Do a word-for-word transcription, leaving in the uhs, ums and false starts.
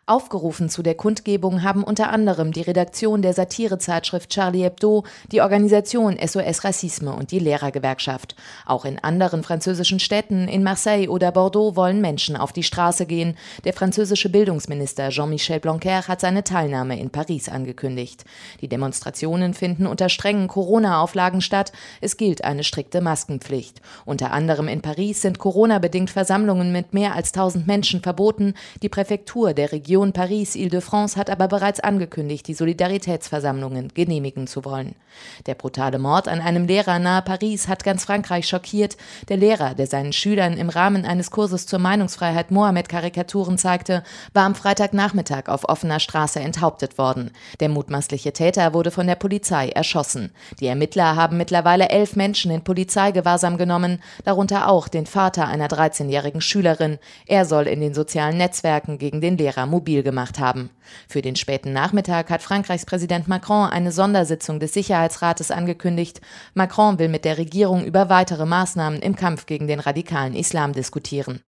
Aufgerufen zu der Kundgebung haben unter anderem die Redaktion der Satirezeitschrift Charlie Hebdo, die Organisation S O S Racisme und die Lehrergewerkschaft. Auch in anderen französischen Städten, in Marseille oder Bordeaux, wollen Menschen auf die Straße gehen. Der französische Bildungsminister Jean-Michel Blanquer hat seine Teilnahme in Paris angekündigt. Die Demonstrationen finden unter strengen Corona-Auflagen statt. Es gilt eine strikte Maskenpflicht. Unter anderem in Paris sind Corona-bedingt Versammlungen mit mehr als tausend Menschen verboten. Die Präfektur der Region Paris-Île-de-France hat aber bereits angekündigt, die Solidaritätsversammlungen genehmigen zu wollen. Der brutale Mord an einem Lehrer nahe Paris hat ganz Frankreich schockiert. Der Lehrer, der seinen Schülern im Rahmen eines Kurses zur Meinungsfreiheit Mohammed-Karikaturen zeigte, war am Freitagnachmittag auf offener Straße enthauptet worden. Der mutmaßliche Täter wurde von der Polizei erschossen. Die Ermittler haben mittlerweile elf Menschen in Polizeigewahrsam genommen, darunter auch den Vater einer dreizehnjährigen Schülerin. Er soll in den sozialen Netzwerken gegen den Lehrer mobil gemacht haben. Für den späten Nachmittag hat Frankreichs Präsident Macron eine Sondersitzung des Sicherheitsrates angekündigt. Macron will mit der Regierung über weitere Maßnahmen im Kampf gegen den radikalen Islam diskutieren.